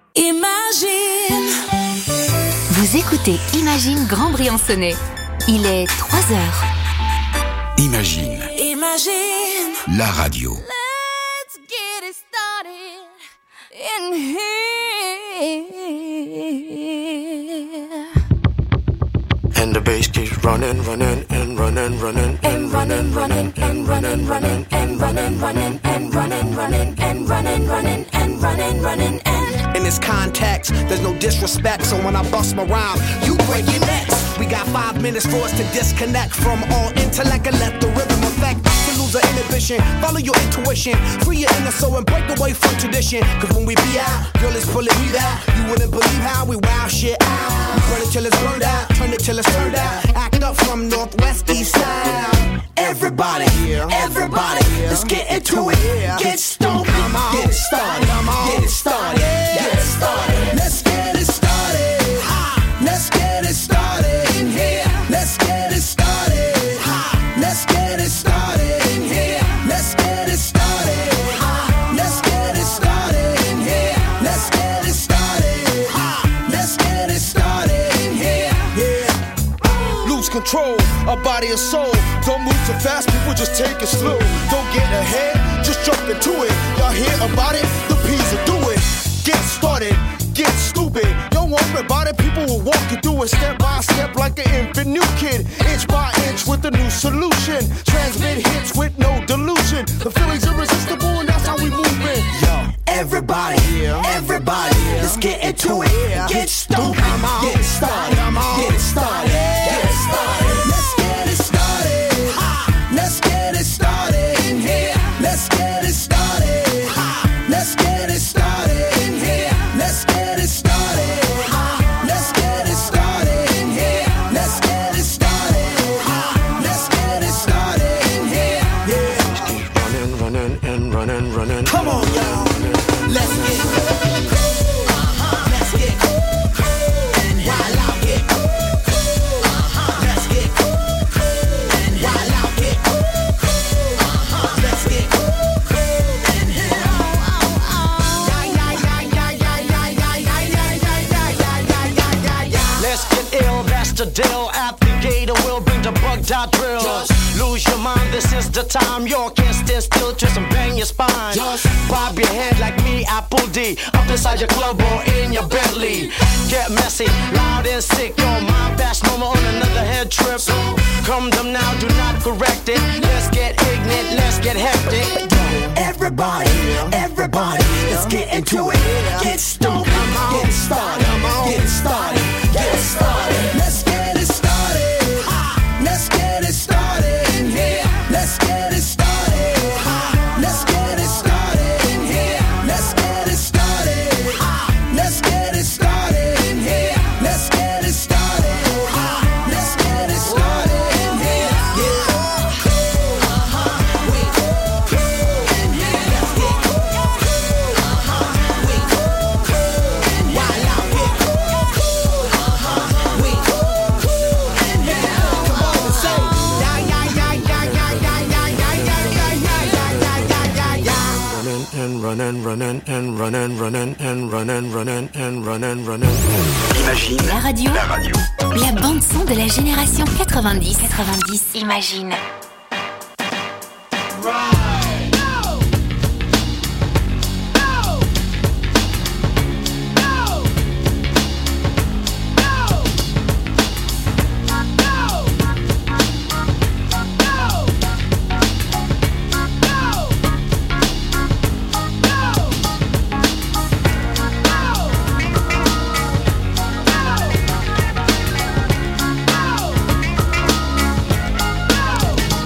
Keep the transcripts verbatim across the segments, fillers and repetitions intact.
Imagine. Vous écoutez Imagine Grand Briançonnais. Il est trois heures. Imagine. Imagine. La radio. Let's get it started in here. And the bass keeps running, running, and running, running, and running, running, and running, running, and running, running, and running, running, and running, running, and running, running, and. In this context, there's no disrespect, so when I bust my rhyme, you break your necks. We got five minutes for us to disconnect from all intellect and let the rhythm affect. To lose the inhibition, follow your intuition, free your inner soul and break away from tradition. Cause when we be out, girl, it's pulling me out. You wouldn't believe how we wow shit out. We burn it till it's burned out, turn it till it's turned out. Act up from northwest, east side. Everybody, everybody, let's get into it. Get stoned, get it started, get it started, get it started. Let's get it started. Let's get it started in here. Let's get it started. Let's get it started in here. Let's get it started. Let's get it started in here. Let's get it started. Let's get it started in here. Yeah. Lose control of body and soul. Don't move too fast, people just take it slow. Don't get ahead, just jump into it. Y'all hear about it? The P's will do it. Get started, get stupid. Don't worry about it, people will walk you through it step by step like an infant new kid. Inch by inch with a new solution. Transmit hits with no delusion. The feeling's irresistible and that's how we move it. Yo, everybody, everybody, let's get into it. Get stupid, get it started, get it started, get it started. Let's get it started. Let's get it started in here. Let's get it started. Let's get it started in here. Let's get it started. Let's get it started in here. Let's get it started. Let's get it started in here. Yeah. Keep running, running, and running, running. Come on, y'all. Let's get cool. Uh-huh. Let's get cool. And while I get cool. Uh-huh. Let's get cool. And while I get cool. Uh-huh. Let's get cool. Let's get ill, that's the deal. Applicator will bring the bug dot drill. Just lose your mind, this is the time. You can't stand still, twist and bang your spine. Just bob your head like me, Apple D. Up inside your club or in your Bentley. Get messy, loud and sick. Your mind fast, no more on another head trip. So come them now, do not correct it. Let's get ignorant, let's get hectic. Everybody, everybody, let's get into it. Get stoned, get it started, get it started, get it started. Let's get it started. Let's get it started in here. Let's get it started. Let's get it started in here. Let's get it started. Let's get it started in here. Let's get it started. Let's get it started in here. Yeah. We cool in here. Let's get cool. We cool. And while I get cool. We cool in here. Come on and say, yeah, yeah, yeah, yeah, yeah, yeah, yeah, yeah, yeah, yeah, yeah, yeah, yeah, yeah. And running, running, and running, running, and running, running, and running, running. Imagine. La radio. La radio. La bande son de la génération quatre-vingt-dix. quatre-vingt-dix. Imagine. Go.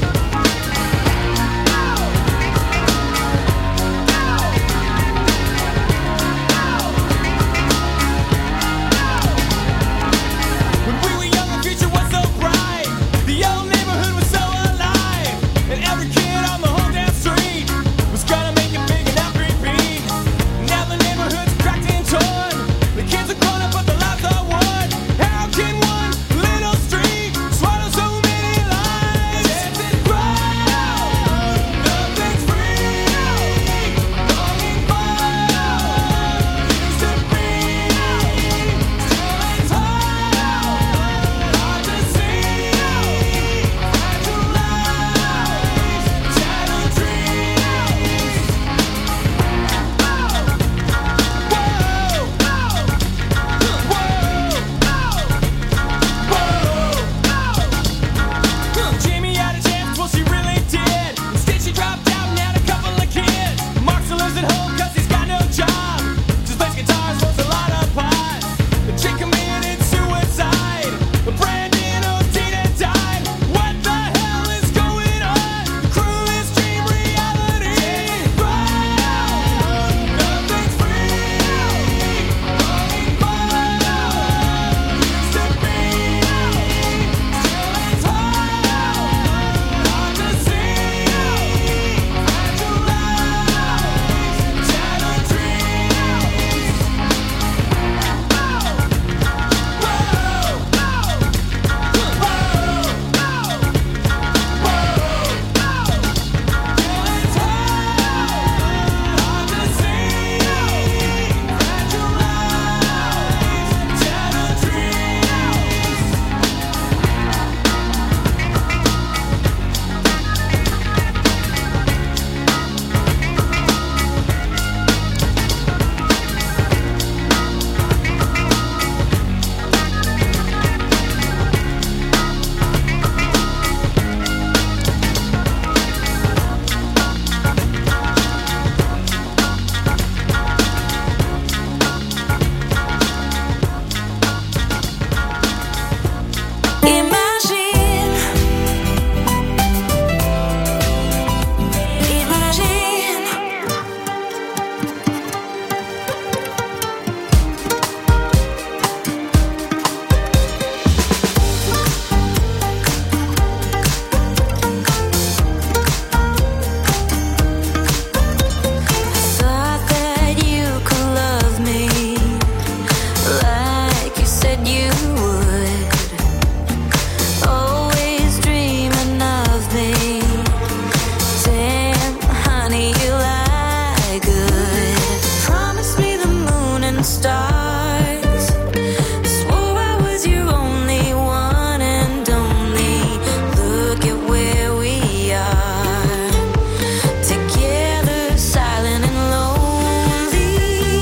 stars. Swore I was your only one and only. Look at where we are, together, silent and lonely.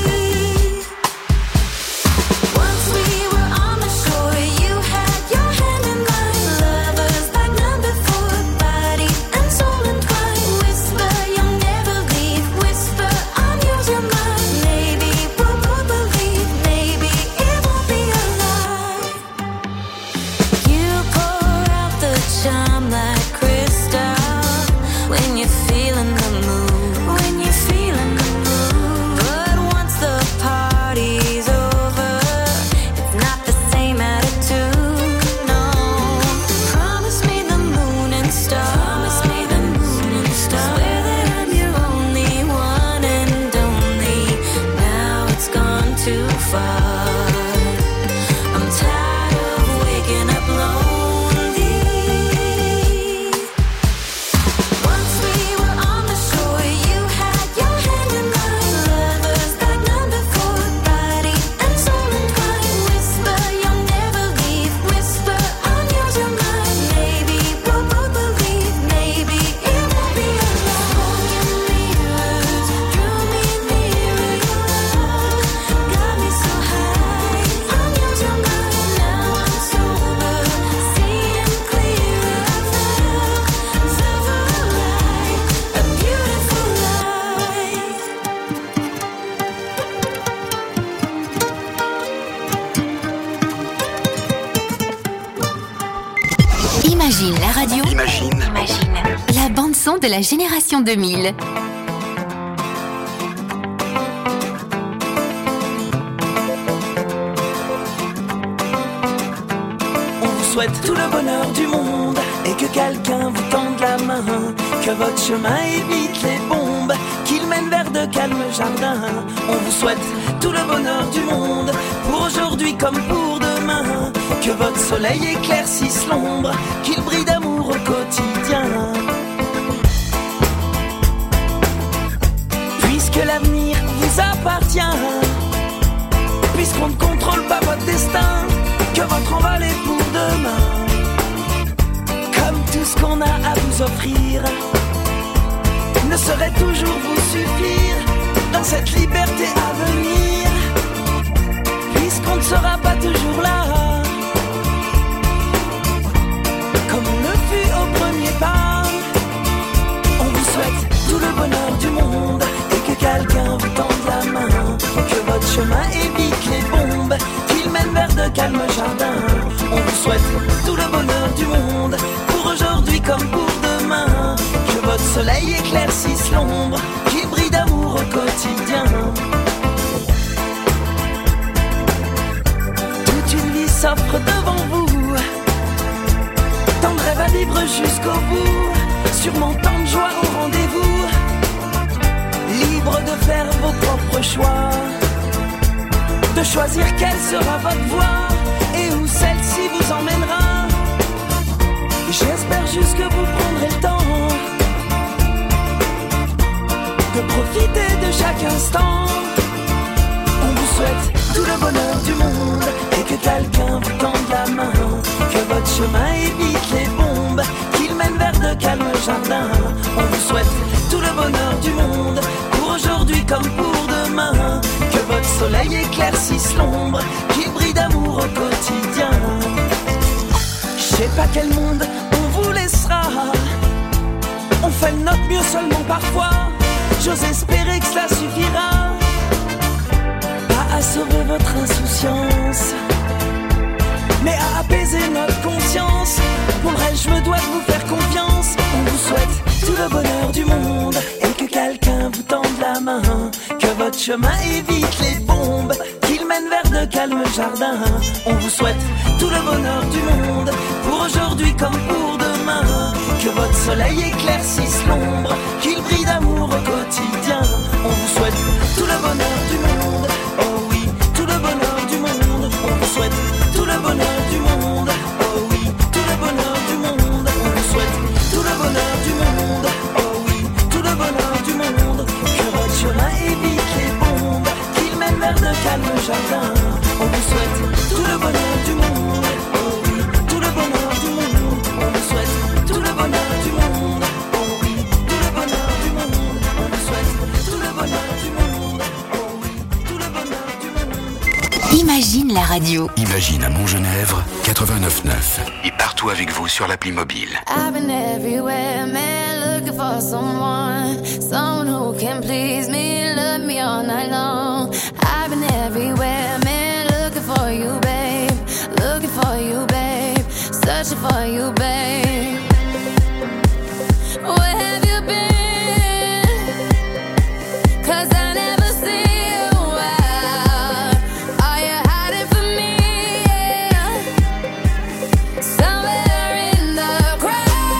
Once we were on the shore, you had your hand in mine. Lovers like none before, body and soul entwined. Whisper, you'll never leave. Whisper, I'm yours, you're mine. Maybe we'll both believe. Maybe it won't be a lie. You pour out the charm like crystal when you're feeling the mood. When you're feeling the mood. But once the party's over, it's not the same attitude. No. Promise me the moon and stars. Promise me the moon and stars. Swear that I'm your only one and only. Now it's gone too far. I'm tired of waking up lonely. Once we were on the shore, you had your hand in mine. Lovers like none before, body and soul entwined. Whisper, you'll never leave. Whisper, I'm yours, you're mine. Maybe we'll both believe. Maybe it won't be a lie. Swung in mirrors, drew me nearer. Your love got me so high. I'm yours, you're mine. Now I'm sober, seeing clearer. I felt silver light, a beautiful light. Imagine la radio. Imagine. Imagine la bande son de la génération deux mille. On vous souhaite tout le bonheur du monde et que quelqu'un vous tende la main, que votre chemin évite les bombes, qu'il mène vers de calmes jardins. On vous souhaite tout le bonheur du monde pour aujourd'hui comme pour demain, que votre soleil éclaircisse l'ombre, qu'il brille d'amour au quotidien. Puisque l'avenir vous appartient, puisqu'on ne contrôle pas votre destin, que votre envol est pour demain. Comme tout ce qu'on a à vous offrir ne saurait toujours vous suffire dans cette liberté à venir, puisqu'on ne sera pas toujours là, comme on le fut au premier pas. On vous souhaite tout le bonheur du monde et que quelqu'un vous tende la main, que votre chemin évite les bombes, qu'il mène vers de calmes jardins. On vous souhaite tout le bonheur du monde pour aujourd'hui comme pour demain, que votre soleil éclaircisse l'ombre, qu'il brille d'amour au quotidien. Toute une vie s'offre devant vous, tant de rêves à vivre jusqu'au bout, sûrement tant de joie au rendez-vous, libre de faire vos propres choix, de choisir quelle sera votre voie et où celle-ci vous emmènera. J'espère juste que vous prendrez le temps de profiter de chaque instant. On vous souhaite tout le bonheur du monde et que quelqu'un vous tende la main, que votre chemin évite les bombes, qu'il mène vers de calmes jardins. On vous souhaite tout le bonheur du monde pour aujourd'hui comme pour demain, que votre soleil éclaircisse l'ombre, qu'il brille d'amour au quotidien. Je sais pas quel monde on vous laissera, on fait de notre mieux seulement parfois. J'ose espérer que cela suffira, pas à sauver votre insouciance, mais à apaiser notre conscience. Pour le reste, je me dois de vous faire confiance. On vous souhaite tout le bonheur du monde et que quelqu'un vous tende la main, que votre chemin évite les bombes, qu'il mène vers de calmes jardins. On vous souhaite tout le bonheur du monde pour aujourd'hui comme pour demain, que votre soleil éclaircisse l'ombre, qu'il brille d'amour au quotidien. On vous souhaite tout le bonheur du monde, oh oui, tout le bonheur du monde. On vous souhaite tout le bonheur du monde, oh oui, tout le bonheur du monde. On vous souhaite tout le bonheur du monde, oh oui, tout le bonheur du monde. Que votre chemin évite les bombes, qu'il mène vers de calme jardin. On vous souhaite tout le bonheur du monde. Oh oui, tout le bonheur du monde. On vous souhaite tout le bonheur du monde. Oh oui, tout le bonheur du monde. On vous souhaite tout le bonheur du monde. Oh oui, tout le bonheur du monde. Imagine la radio. Imagine à Montgenèvre, quatre-vingt-neuf neuf. Et partout avec vous sur l'appli mobile. I've been everywhere, man, looking for someone, someone who can please me, love me all night long. I've been everywhere, man, looking for you, babe, looking for you, babe, searching for you, babe. Where have you been? 'Cause I never see you out. Are you hiding from me? Yeah. Somewhere in the crowd.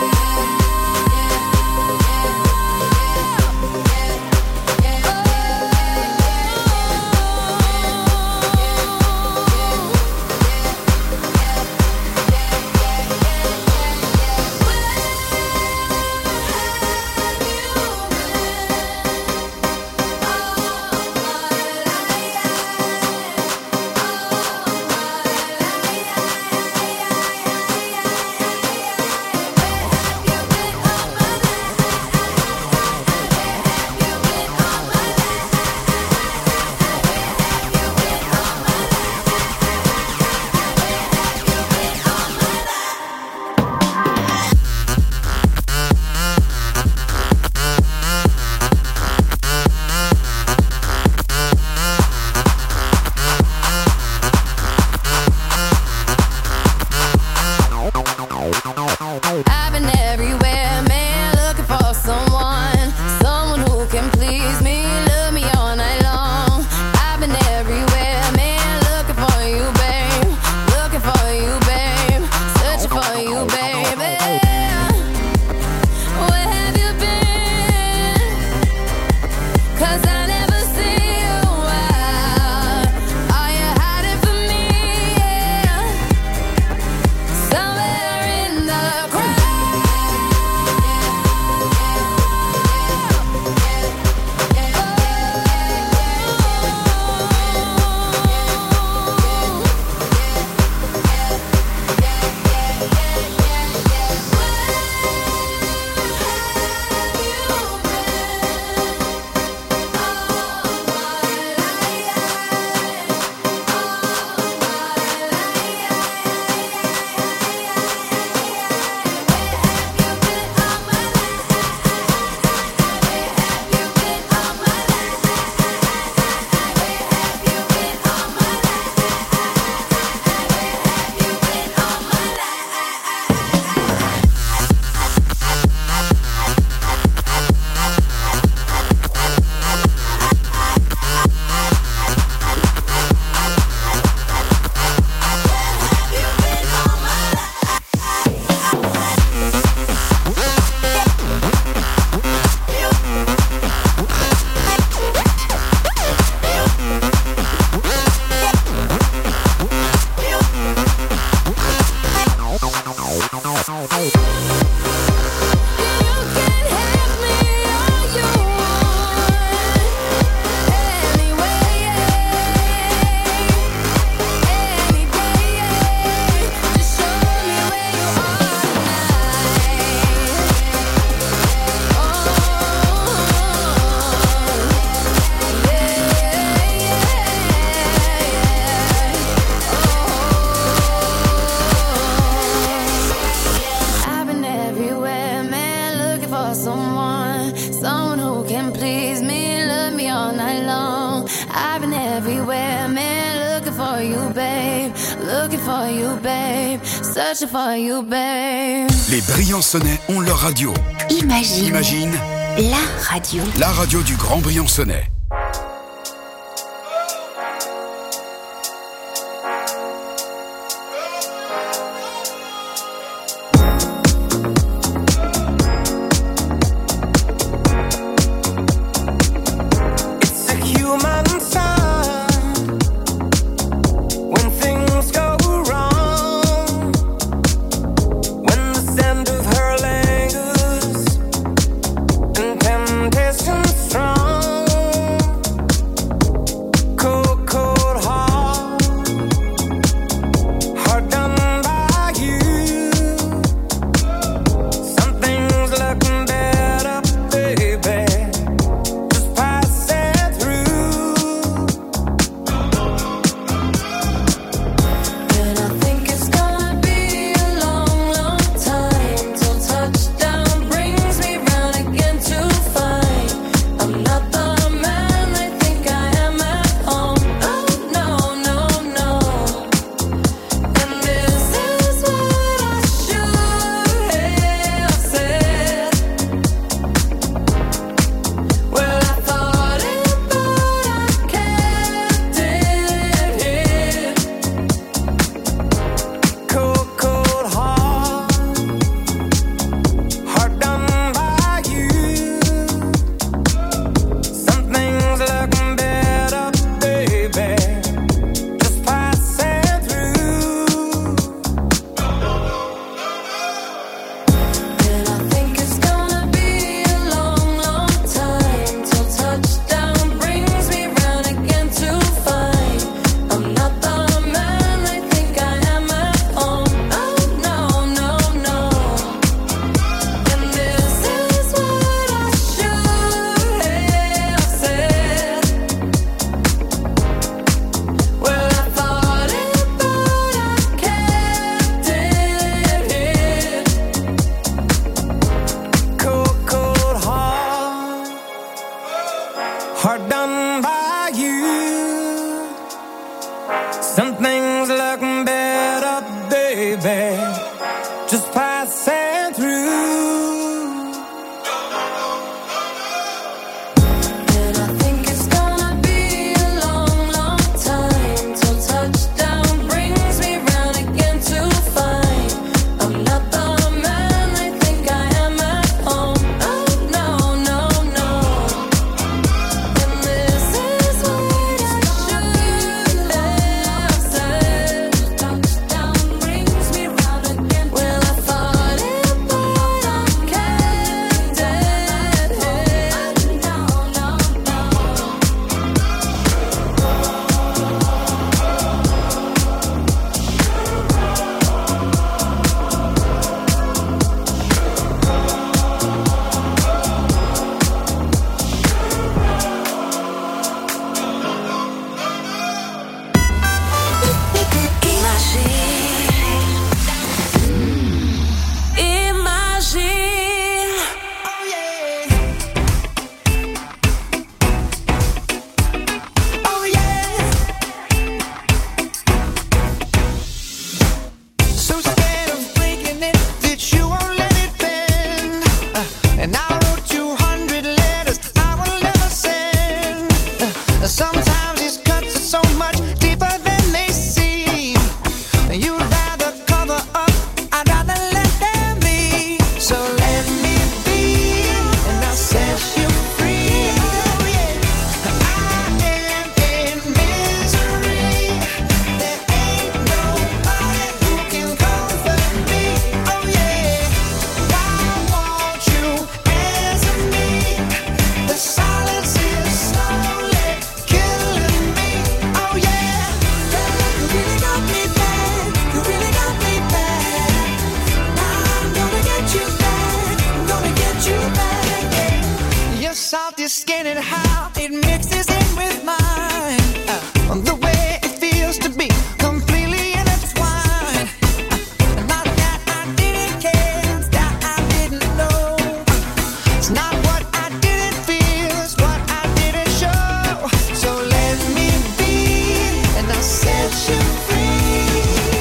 I've been everywhere, man, looking for someone, someone who can please me, love me all night long. I've been everywhere, man, looking for you, babe, looking for you, babe, searching for you, baby. Where have you been? 'Cause I never see you out. Are you hiding from me? Yeah. Somewhere in the crowd. I've been everywhere, man, looking for someone, someone who can please me, love me all night long. I've been everywhere, man, looking for you, babe, looking for you, babe, searching for you, babe. Les Briançonnais ont leur radio. Imagine, Imagine la radio. la radio du Grand Briançonnais. It's a human sign when things go wrong, when the scent of her lingers and temptation strong. Some things look better, baby, just passing through. And I think it's gonna be a long, long time till touchdown brings me round again to find I'm not the man they think I am at home. Oh no, no, no. And this is what I should have said. Touchdown brings me round again. Well, I thought it, but I can't dead head. No, no, no. Imagine. Oh yeah. So scared of breaking it that you won't let it bend. Uh, and I wrote two hundred letters I will never send. Uh, sometimes these cuts are so much deeper than they seem. You'd rather cover up, I'd rather let them be. So let me be, and I'll set you free. Oh yeah. I am in misery. There ain't nobody who can comfort me. Oh yeah. Why won't you answer me? The silence is slowly killing me. Oh yeah. You really got me bad. You really got me bad. I'm gonna get you back. I'm gonna get you back. Yeah. Your salty skin and how it mixes in with mine. Uh, the way it feels to be completely intertwined. Uh, not that I didn't care, it's that I didn't know. It's not what I didn't feel, it's what I didn't show. So let me be, and I'll set you free.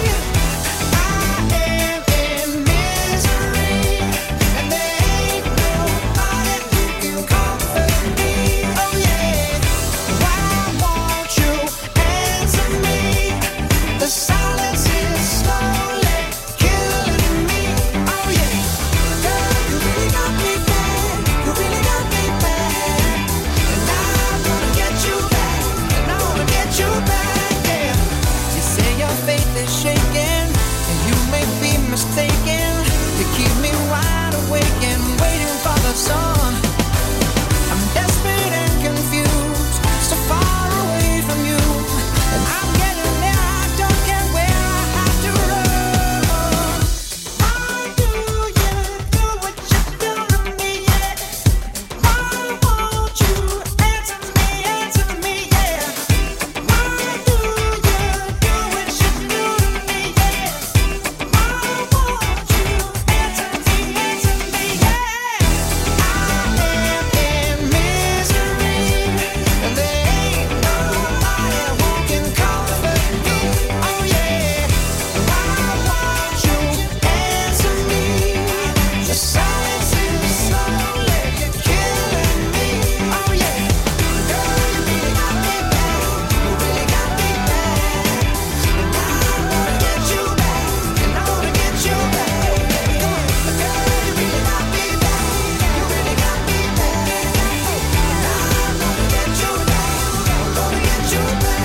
I am in misery, and there ain't nobody who can comfort me. Oh yeah. Why won't you answer me? The silence is slowly killing me. Oh yeah. Girl, you really got me bad. You really got me bad. And I'm gonna get you back. And I wanna get you back. Yeah. You say your faith is shaking, and you may be mistaken. You keep me wide awake and waiting for the sun. I'm desperate and confused, so far away from you. And I'm getting there, I don't care where I have to run. Why do you do what you do to me, yeah? Why won't you answer me, answer me, yeah? Why do you do what you do to me, yeah? Why won't you answer me, answer me, yeah? I am in misery, and there ain't nobody who can comfort me. Oh yeah. Why won't you answer me? The silence is slowly killing me. Oh yeah. Girl, you really got me bad. You really got me bad. And I wanna get you back. And I wanna get you back. Girl, you really got me bad. You really got me bad. And I'm gonna get you back. I'm gonna get you back.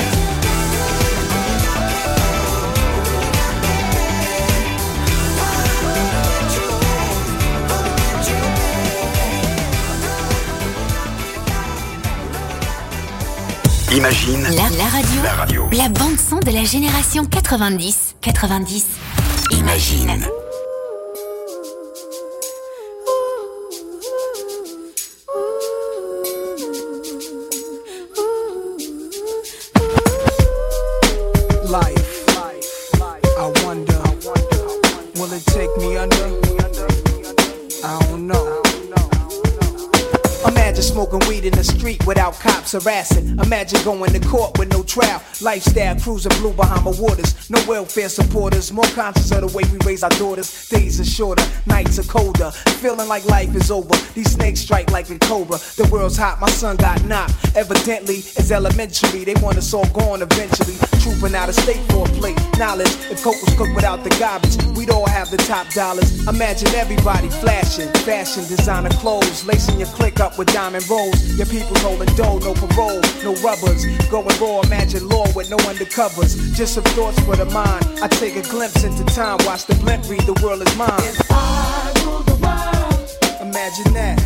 Imagine La, la radio. la radio. La bande son de la génération quatre-vingt-dix. quatre-vingt-dix. Imagine. Life, I wonder, will it take me under? I don't know. Imagine smoking weed in the street street without cops harassing. Imagine going to court with no trial. Lifestyle cruising blue Bahama waters. No welfare supporters. More conscious of the way we raise our daughters. Days are shorter, nights are colder. Feeling like life is over. These snakes strike like a cobra. The world's hot, my son got knocked. Evidently, it's elementary. They want us all gone eventually. Trooping out of state for a plate. Knowledge, if coke was cooked without the garbage, we'd all have the top dollars. Imagine everybody flashing. Fashion, designer clothes. Lacing your click up with diamond rolls. Your people's holding dough, no parole, no rubbers. Going raw, imagine law with no undercovers. Just some thoughts for the mind. I take a glimpse into time. Watch the blimp read, the world is mine. If I rule the world, imagine that.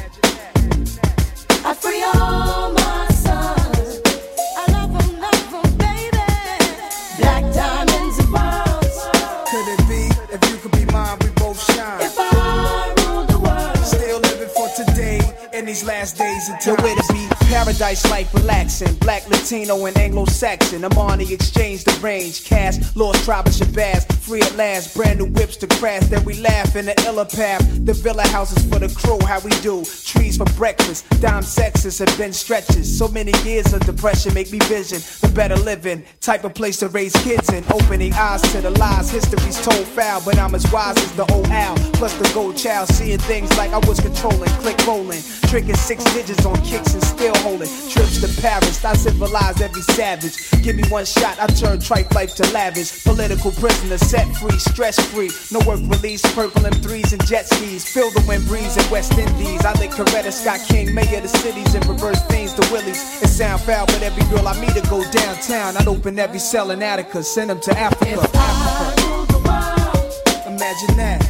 I free all my sons. I love them, love them, baby. Black diamonds and pearls. Could it be, if you could be mine, we both shine. If I rule the world, still living for today, in these last days of time. Where to be, paradise life relaxing. Black, Latino, and Anglo-Saxon. Amani exchange the range. Cast, lost tribe of Shabazz. Free at last, brand new whips to crash. Then we laugh in the illa path. The villa houses for the crew, how we do. Trees for breakfast, dime sexes have been stretches. So many years of depression make me vision the better living. Type of place to raise kids in. Opening eyes to the lies, history's told foul. But I'm as wise as the old owl. Plus the gold child, seeing things like I was controlling. Click rolling, tricking six digits on kicks and still holding. Trips to Paris, I civilize every savage. Give me one shot, I turn tripe life to lavish. Political prisoner, set free, stress free. No work release, purple M threes and jet skis. Feel the wind breeze in West Indies. I lick Coretta Scott King, mayor of the cities, and reverse fiends to Willies. It sound foul, but every girl I meet to go downtown. I'd open every cell in Attica, send them to Africa. if I rule the world, imagine that.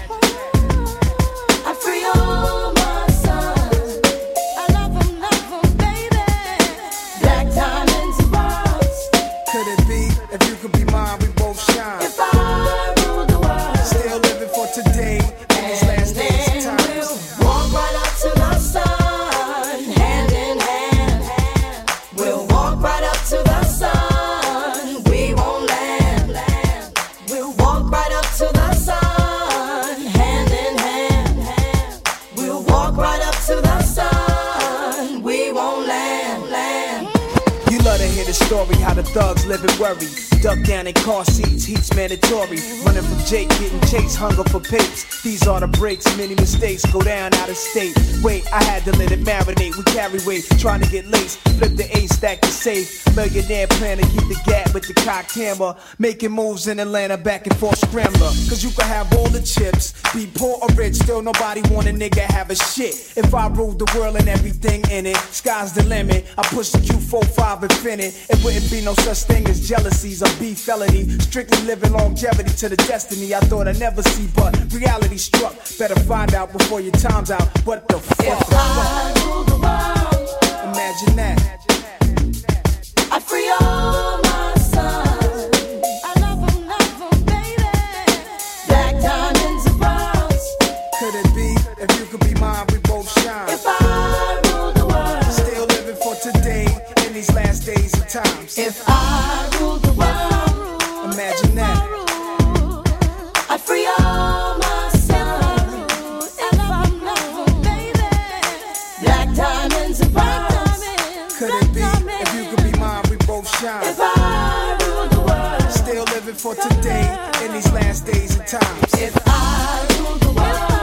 I free all my sons. I love them, love them, baby. Black diamonds and pearls. Could it be, if you could be mine, we both shine. If I rule the world, Still living for today, in these last days of time. we'll walk right up to the sun, hand in hand. We'll walk right up to the sun. We won't land. We'll walk right up to the sun, hand in hand. We'll walk right up to the sun. We won't land. land. You love to hear the story, how the thugs live and worry. Duck down in car seats, heat's mandatory. Running from Jake, getting chased, hunger for papes. These are the breaks, many mistakes go down out of state. Wait, I had to let it marinate. We carry weight, trying to get laced. Flip the ace, stack the safe. Millionaire plan to keep the gap with the cocked hammer. Making moves in Atlanta, back and forth scrambler. Cause you can have all the chips, be poor or rich, still nobody want a nigga have a shit. If I ruled the world and everything in it, sky's the limit. I push the Q forty-five infinite. It wouldn't be no such thing as jealousies or beef felony. Strictly living longevity to the destiny I thought I'd never see, but reality struck. Better find out before your time's out. What the fuck? If I rule the world, Imagine that. I free all my sons. I love them, love them, baby. Black diamonds and pearls. Could it be, if you could be mine, we both shine. If I rule the world, Still living for today, in these last days of times. if I rule the world, Imagine that. I free all my sons. I love them, love them, baby. Black diamonds and pearls. Could it be, if you could be mine, we both shine. If I rule the world, Still living for today, in these last days of times. if I rule the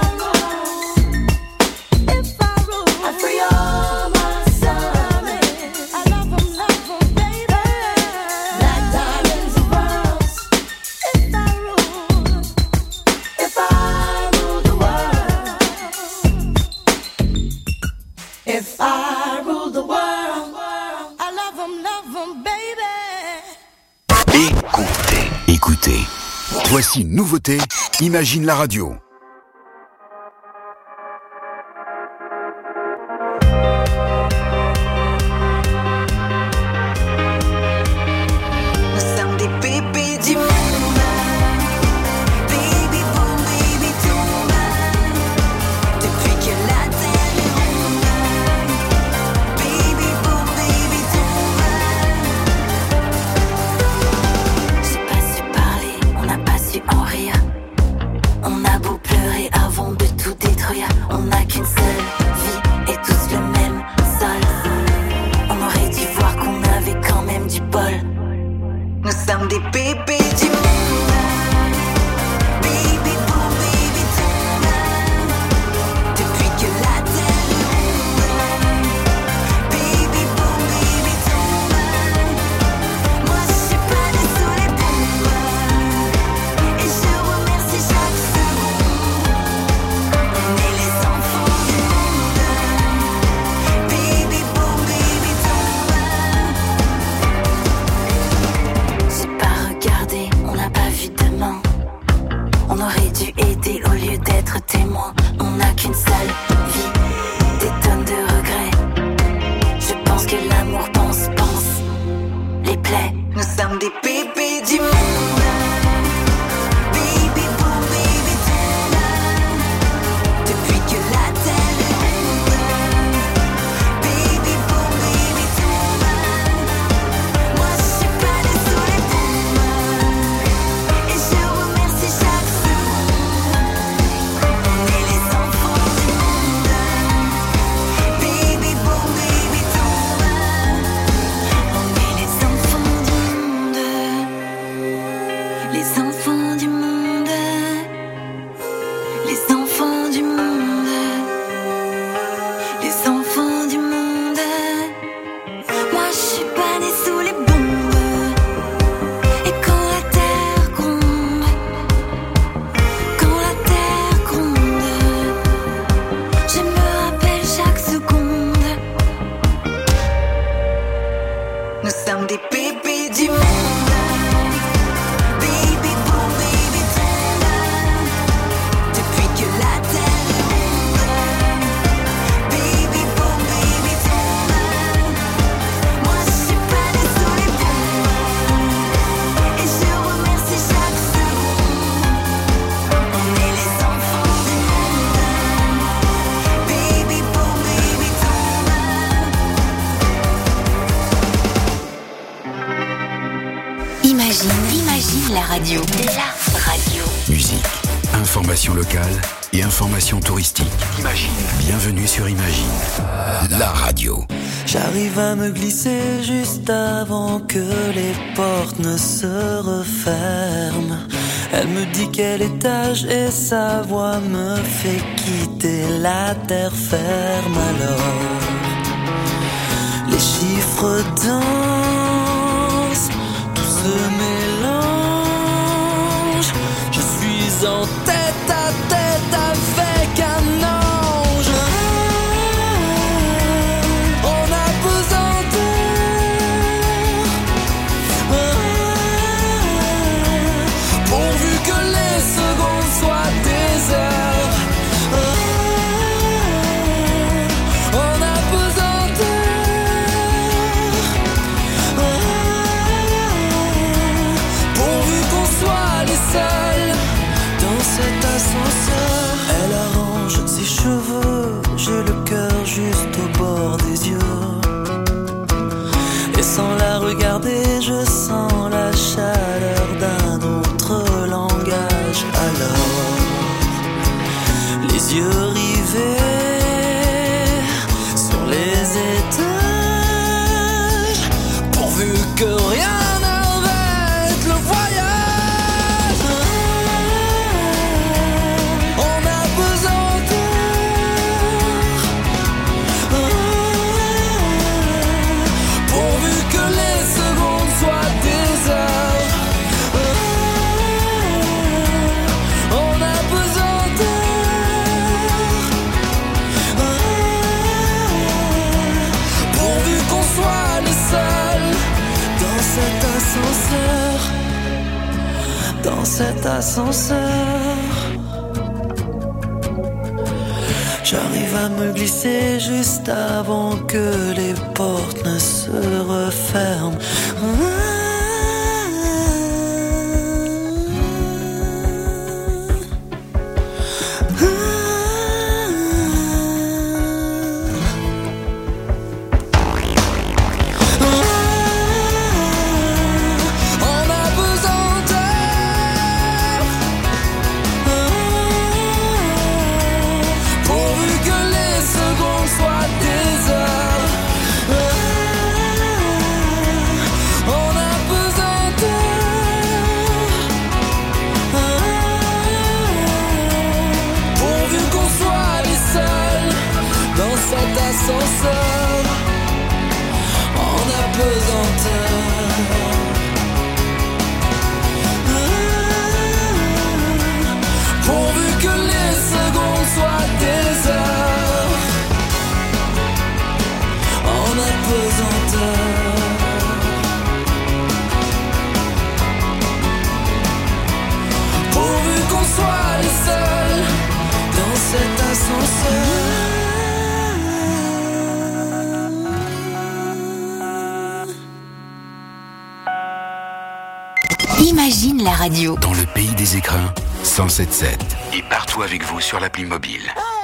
world, if I rule, I free all my sons. I love them, love them, baby. Black diamonds and pearls. If I rule, if I rule the world, if I rule the world, I love them, love them, baby. Écoutez, écoutez. Voici une nouveauté, Imagine la radio. Nous sommes des bébés du monde. Baby boom, baby tombe. Depuis que la terre est ronde. Baby boom, baby tombe. J'ai pas su parler, on n'a pas su en rire. On a beau Nous sommes des bébés du monde. Baby boom, baby tombe. Depuis que la terre est ronde. Baby boom, baby tombe. Moi je suis pas née sous les bombes. Et je remercie chaque seconde. On est les enfants du monde. Baby boom, baby tombe. J'ai pas regardé, on n'a pas vu demain. On aurait dû aider au lieu d'être témoin. On n'a qu'une seule vie, des tonnes de regrets. Je pense que l'amour pense, pense les plaies. Nous sommes des bébés du monde. Baby boom, baby tombe. Depuis que la terre est ronde. Baby boom, baby tombe. Moi je suis pas née sous les bombes. Et je remercie chaque seconde. On est les enfants du monde. Baby boom, baby tombe. On est les enfants du monde. Les enfants du monde. Les enfants du monde. Les enfants du monde. Moi je suis pas née sous les bombes. Et quand la terre gronde, quand la terre gronde, je me rappelle chaque seconde. Nous sommes des bébés du monde. Baby boom, baby tombe. Depuis que la terre est ronde. Baby boom, baby tombe. Moi je suis pas née sous les bombes. Et je remercie chaque seconde. On est les enfants du monde. Baby boom, baby tombe. Imagine, imagine la radio. La radio. Musique, information locale et information touristique. Imagine. Bienvenue sur Imagine, la radio. J'arrive à me glisser juste avant que les portes ne se referment. Elle me dit quel étage et sa voix me fait quitter la terre ferme. Alors, les chiffres dansent, tout se mélange. Je suis en tête à tête avec un ange. On a besoin d'eux, pourvu que les secondes soient des heures. On a besoin d'eux, pourvu qu'on soit les seuls dans cet ascenseur. Elle arrange ses cheveux, j'ai le cœur juste au bord des yeux. Et sans la regarder, je sens la chaleur d'un autre langage. Alors, les yeux rivés sur les étages, pourvu que rien n'arrête le voyage. On a besoin d'eux, pourvu que les secondes soient des heures. On a besoin d'eux, pourvu qu'on soit les seuls dans cet ascenseur, dans cet ascenseur. J'arrive à me glisser juste avant que les portes ne se referment. On a besoin d'eux, pourvu que les secondes soient des heures. On a Imagine la radio. Dans le pays des écrins, cent sept sept. Et partout avec vous sur l'appli mobile.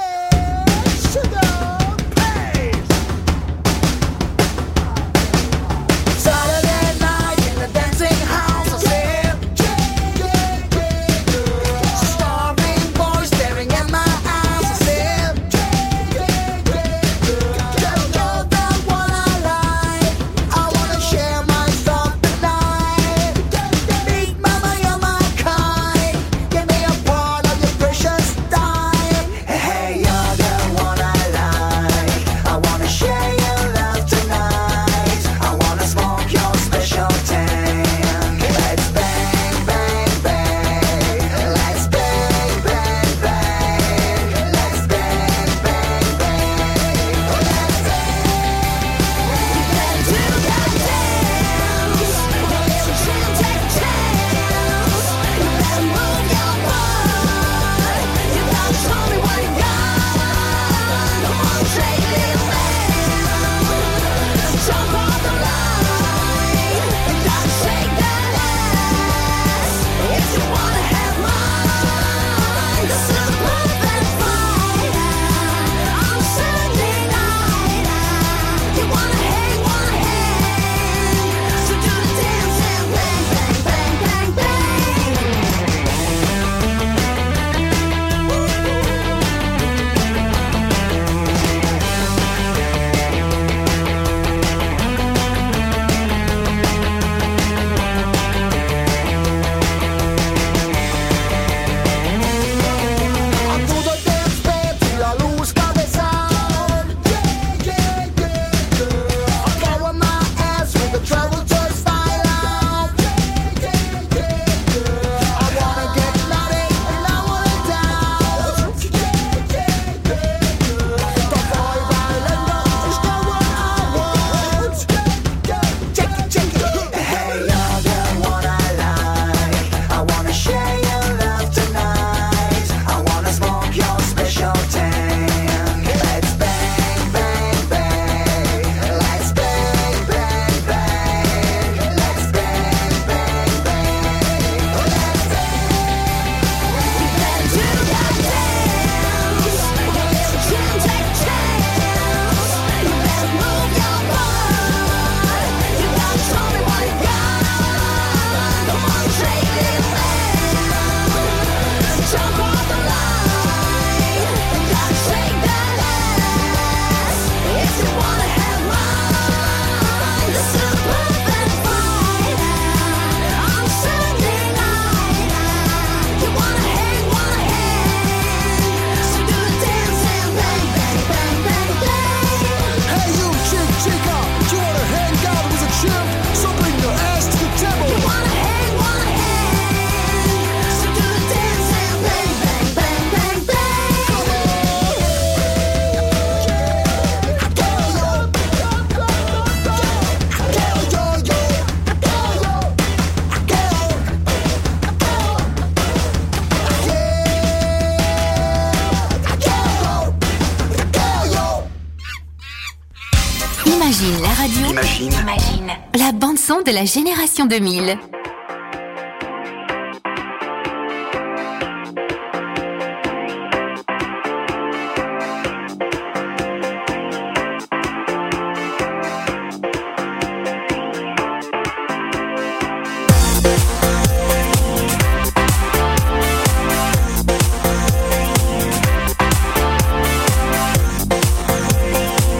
Imagine la radio. Imagine. Imagine. La bande-son de la génération deux mille.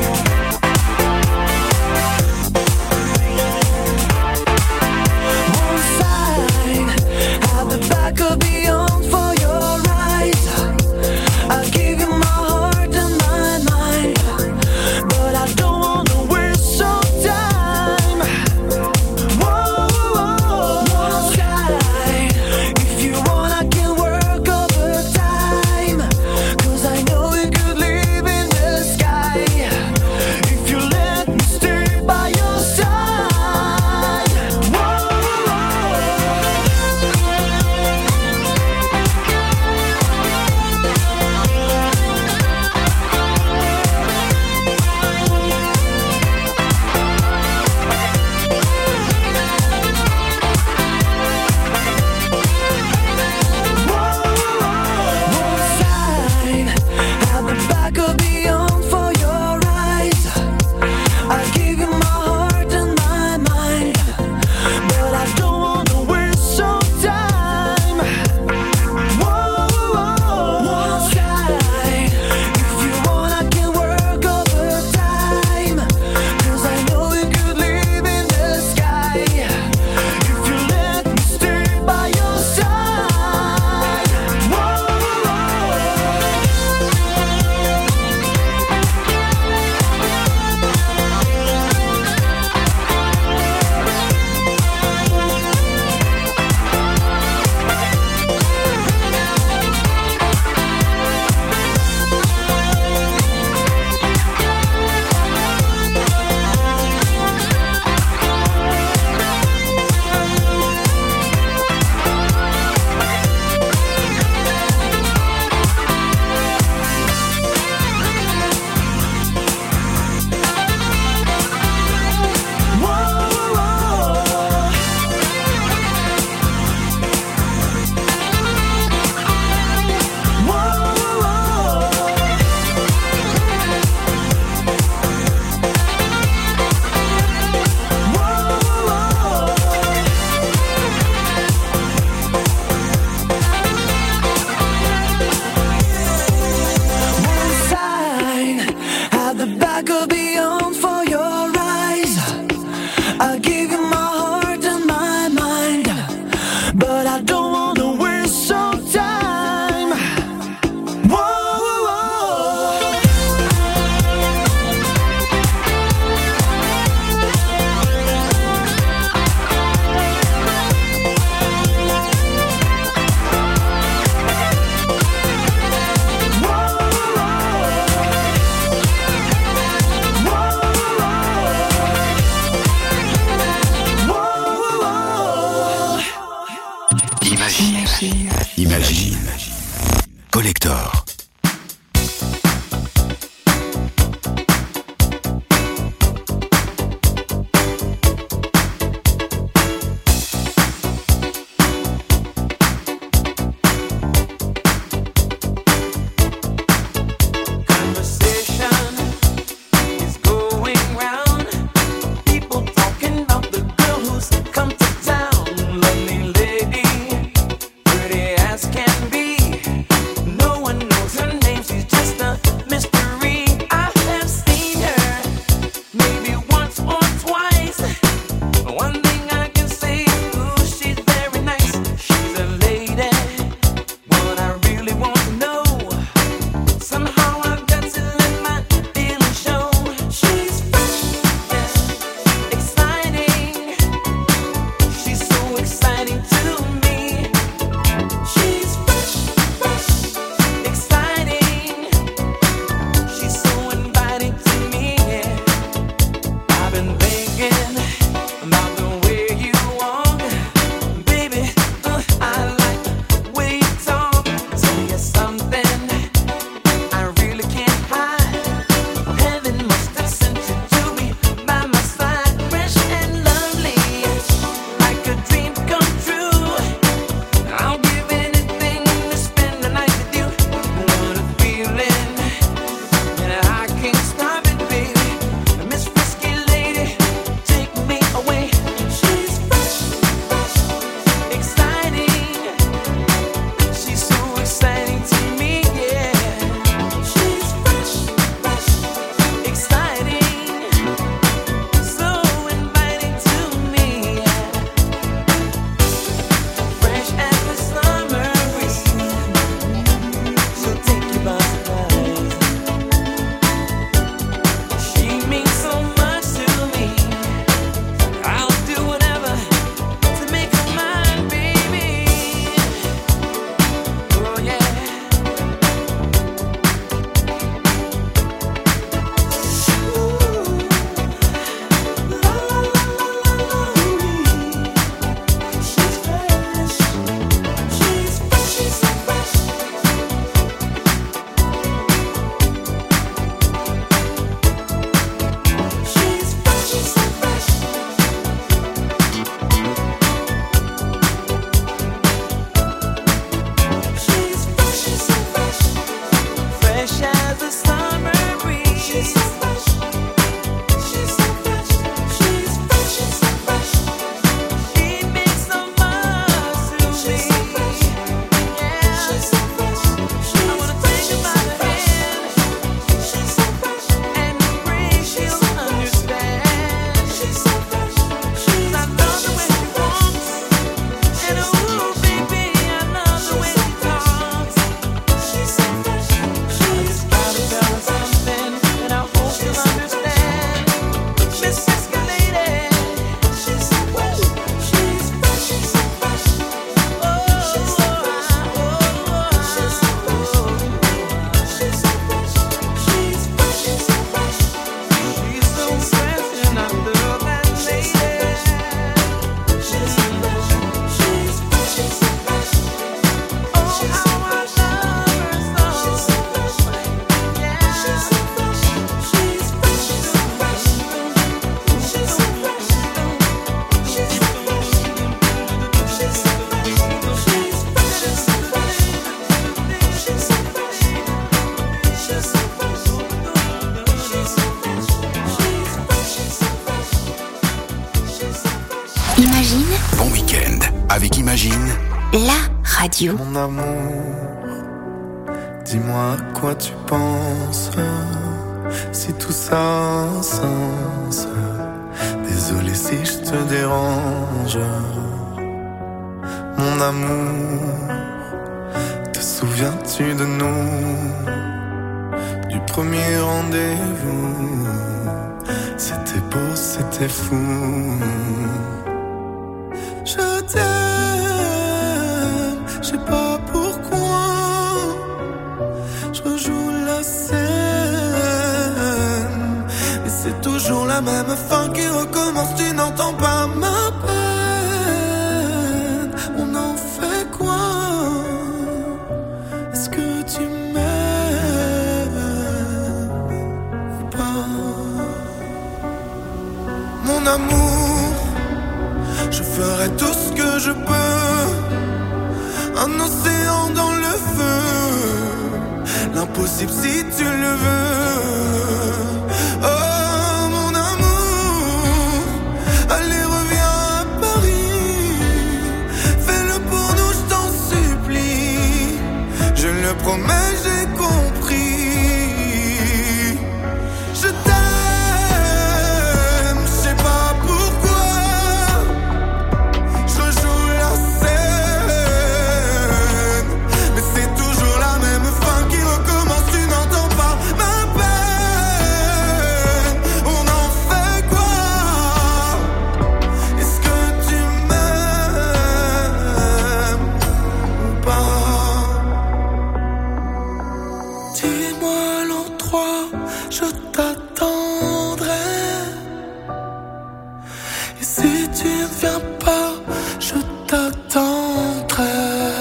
Whoa. Imagine. Collector. Avec Imagine, la radio. Mon amour, dis-moi à quoi tu penses, si tout ça a un sens. Désolé si je te dérange. Mon amour, te souviens-tu de nous, du premier rendez-vous? C'était beau, c'était fou. Je t'aime, je sais pas pourquoi. Je rejoue la scène, et c'est toujours la même fin qui recommence. Tu n'entends pas ma peine. On en fait quoi? un océan dans le feu, l'impossible si tu le veux. Oh mon amour, allez reviens à Paris, fais-le pour nous, je t'en supplie. Je le promets, j'ai compris. Je t'aime, je sais pas pourquoi. Je rejoue la scène, mais c'est toujours la même fin qui recommence. Tu n'entends pas ma peine. On en fait quoi? Est-ce que tu m'aimes ou pas? Dis-moi l'endroit, je t'attendrai. Et si tu ne viens pas, je t'attendrai.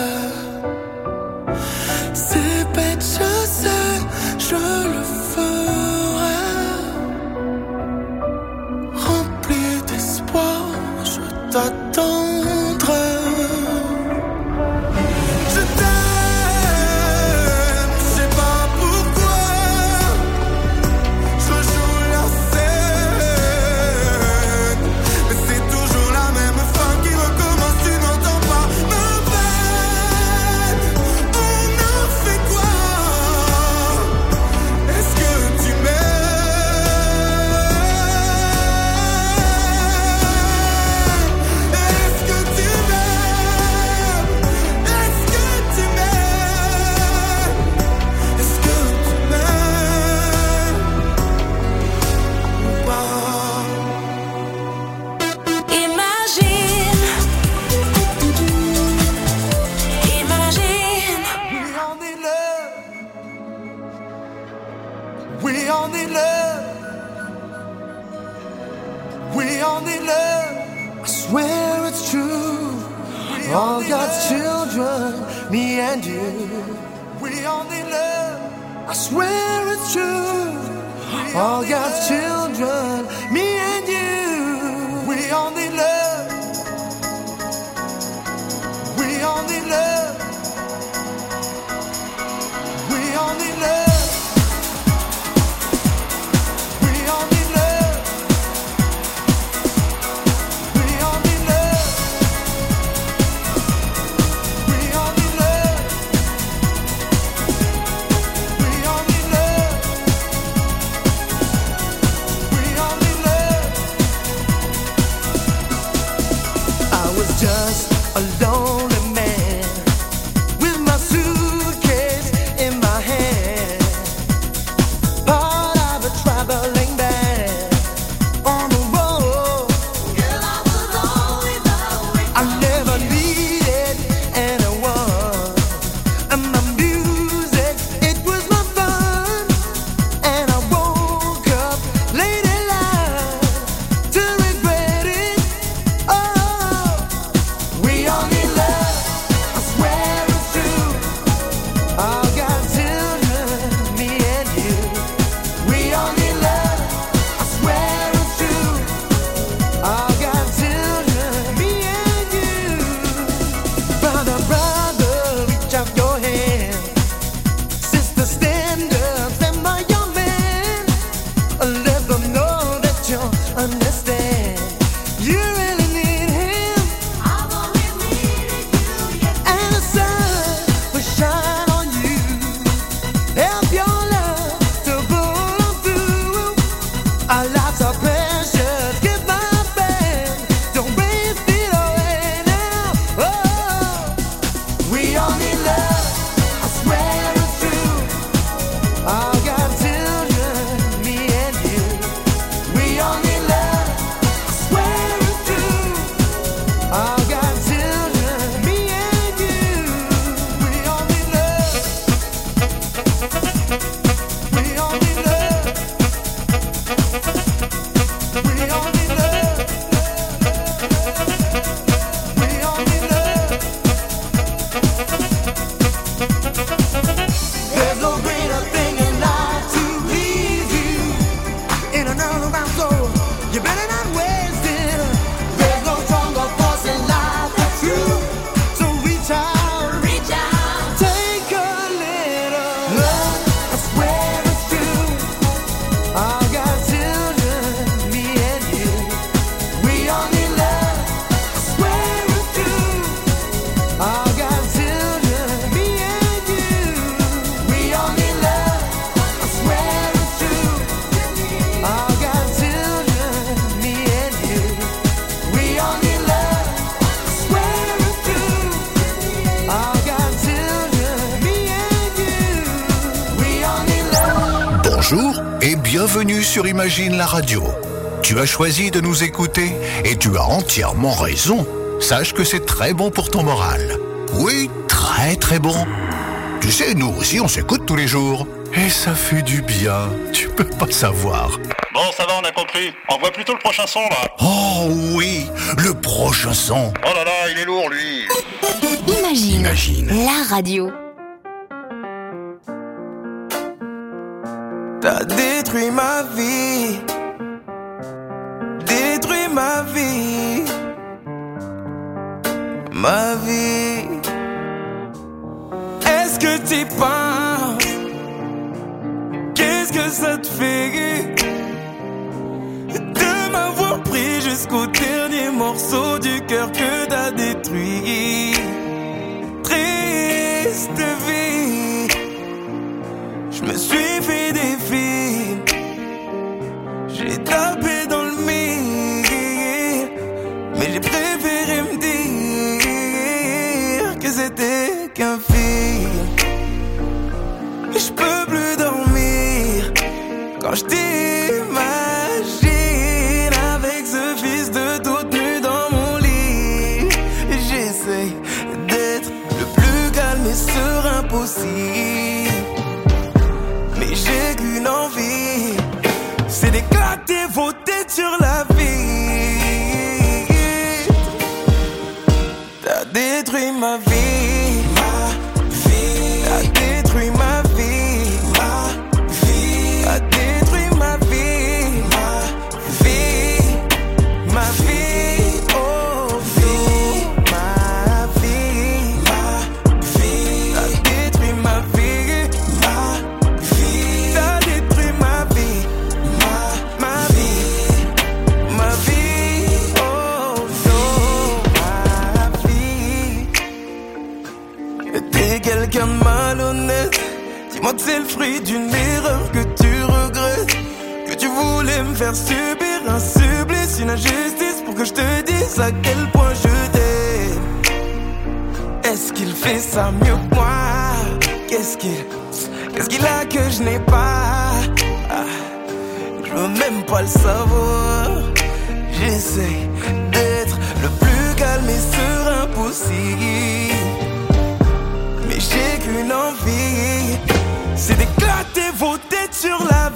C'est bête, je sais, je le ferai. Rempli d'espoir, je t'attendrai. Je t'aime, je sais pas pourquoi. Je joue la scène, mais c'est toujours la même fin qui recommence. Tu n'entends pas ma peine. On en fait quoi? Est-ce que tu m'aimes? Est-ce que tu m'aimes? Est-ce que tu m'aimes? Est-ce que tu m'aimes ou pas? Imagine, imagine. We all need love. We all need love. I swear it's true. All God's children, me and you. We all need love. I swear it's true. All God's children, me and you. We all need love. We all need love. We all need love. We all need love. We all need love. We all need love. We all need love. We all need love. Bonjour et bienvenue sur Imagine la radio. Tu as choisi de nous écouter et tu as entièrement raison. Sache que c'est très bon pour ton moral. Oui, très très bon. Tu sais, nous aussi on s'écoute tous les jours. Et ça fait du bien, tu peux pas savoir. Bon, ça va, on a compris. Envoie plutôt le prochain son, là. Oh oui, le prochain son. Oh là là, il est lourd, lui. Imagine, Imagine. la radio. T'as détruit ma vie, détruit ma vie, ma vie. Est-ce que t'y penses? Qu'est-ce que ça te fait de m'avoir pris jusqu'au dernier morceau du cœur que t'as détruit? Triste vie, je me suis fait des films, j'ai tapé dans le mille, mais j'ai préféré me dire que c'était qu'un film. Je peux plus dormir quand je t'imagine avec ce fils de toute nue dans mon lit. J'essaye d'être le plus calme et serein possible, mais j'ai qu'une envie, c'est d'éclater vos têtes sur la vie. T'as détruit ma vie, ma vie. T'as détruit ma vie, ma vie. T'as détruit ma vie, ma vie, ma vie. Oh vie, ma vie, ma vie. T'as détruit ma vie, ma vie. T'as détruit ma vie, ma ma vie, ma vie. Oh non, ma vie. T'es quelqu'un de malhonnête. Dis-moi que c'est le fruit d'une erreur que tu regrettes, que tu voulais me faire subir un supplice, une injustice pour que je te dise à quel point je t'aime. Est-ce qu'il fait ça mieux que moi? Qu'est-ce qu'il, qu'est-ce qu'il a que je n'ai pas? Ah, je veux même pas le savoir. J'essaie d'être le plus calme et serein possible, mais j'ai qu'une envie, c'est d'éclater vos têtes sur la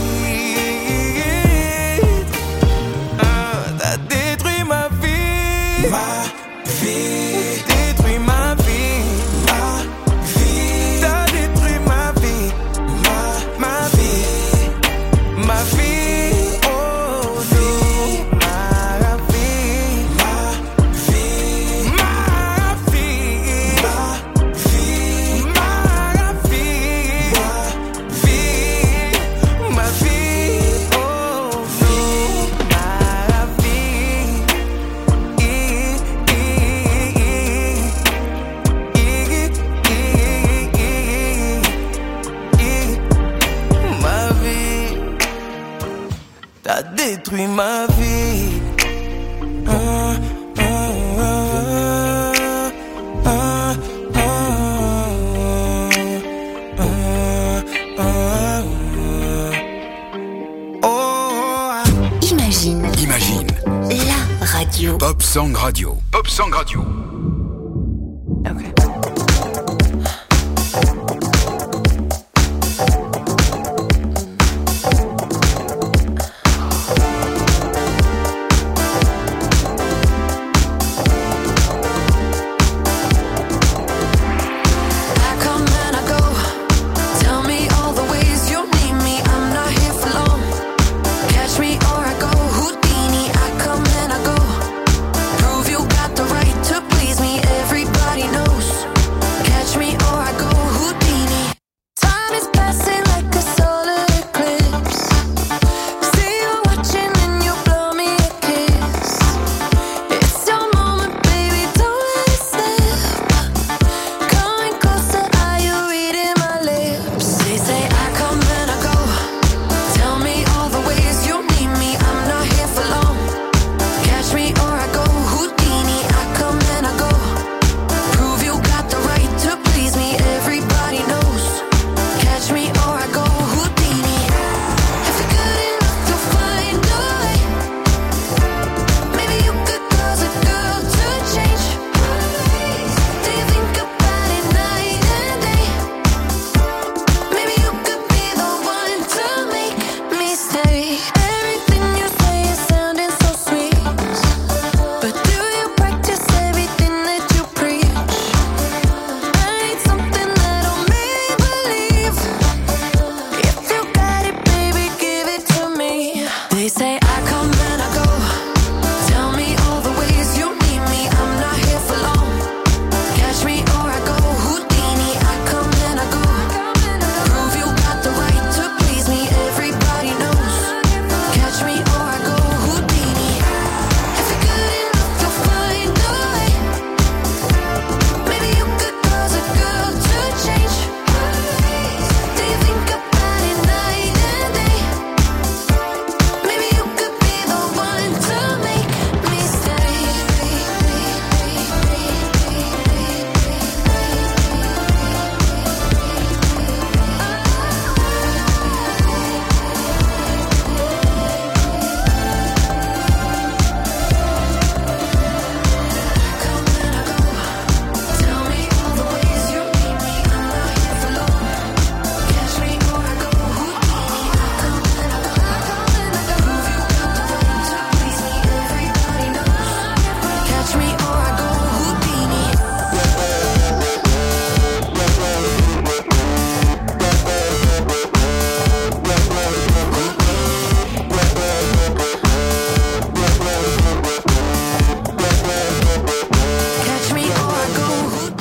vie. Ah, t'as détruit ma vie, ma vie. Détruit ma vie, ma vie. T'as détruit ma vie, ma ma vie, ma vie. Oh non, ma vie, ma vie, ma vie, ma vie, ma vie, ma vie, ma vie. Oh non, ma vie. I, I, I, I, I, ma vie. T'as détruit ma vie. Ah, ah, ah, ah, ah, ah, ah. Oh, Imagine, Imagine. la radio. Pop Song Radio. Pop Song Radio. okay.